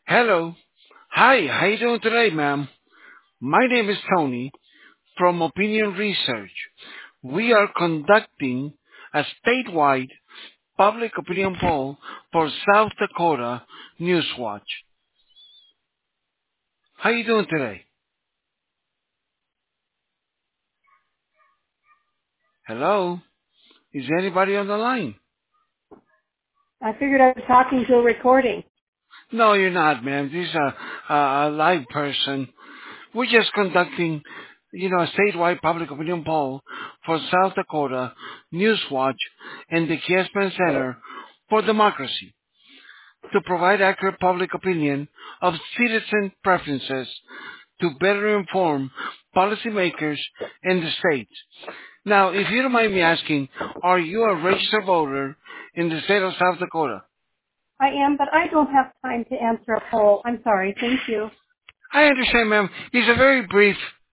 Hello. Hi, how you doing today, ma'am? My name is Tony from Opinion Research. We are conducting a statewide public opinion poll for South Dakota Newswatch. How you doing today? Hello? Is anybody on the line? I figured I was talking to a recording. No, you're not, ma'am. This is a live person. We're just conducting, a statewide public opinion poll for South Dakota Newswatch and the Kiesman Center for Democracy to provide accurate public opinion of citizen preferences to better inform policymakers in the state. Now, if you don't mind me asking, are you a registered voter in the state of South Dakota? I am, but I don't have time to answer a poll. I'm sorry. Thank you. I understand, ma'am. It's a very brief